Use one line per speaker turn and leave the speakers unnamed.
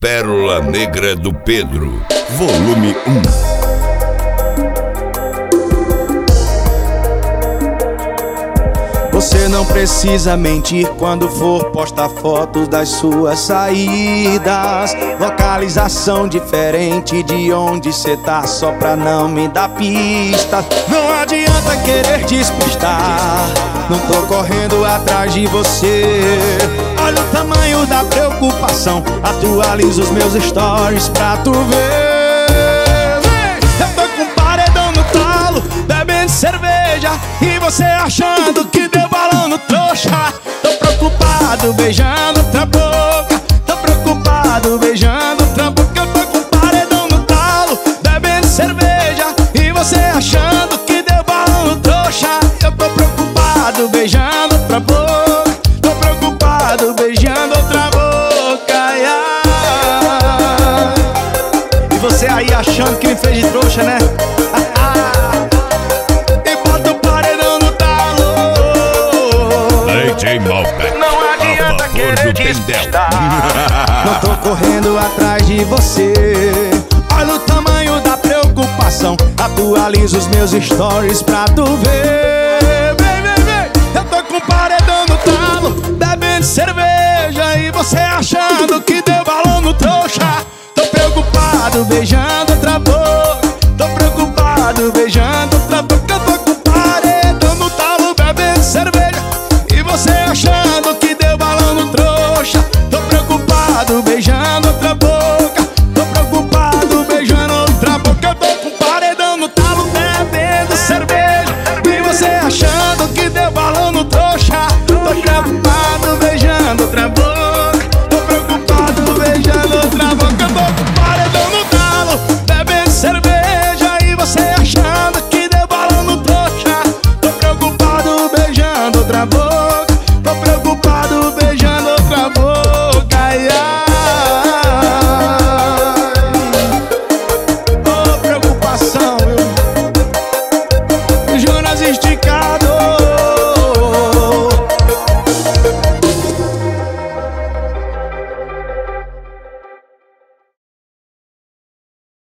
Pérola Negra do Pedro, volume 1.
Você não precisa mentir quando for postar fotos das suas saídas. Localização diferente de onde cê tá, só pra não me dar pista. Não adianta querer despistar, não tô correndo atrás de você. Olha o tamanho da preocupação, atualiza os meus stories pra tu ver. Eu tô com um paredão no talo, bebendo cerveja, e você achando que deu balão no trouxa. Tô preocupado beijando outra boca, tô preocupado beijando outra boca. Eu tô com um paredão no talo, bebendo cerveja, e você achando que deu balão no trouxa. Eu tô preocupado beijando outra boca, tô preocupado beijando outra boca, ai, ai. E você aí achando que me fez de trouxa, né?
Não adianta querer despistar,
não tô correndo atrás de você. Olha o tamanho da preocupação, atualiza os meus stories pra tu ver. Vem, vem, vem. Eu tô com um paredão no talo, bebendo cerveja, e você achando que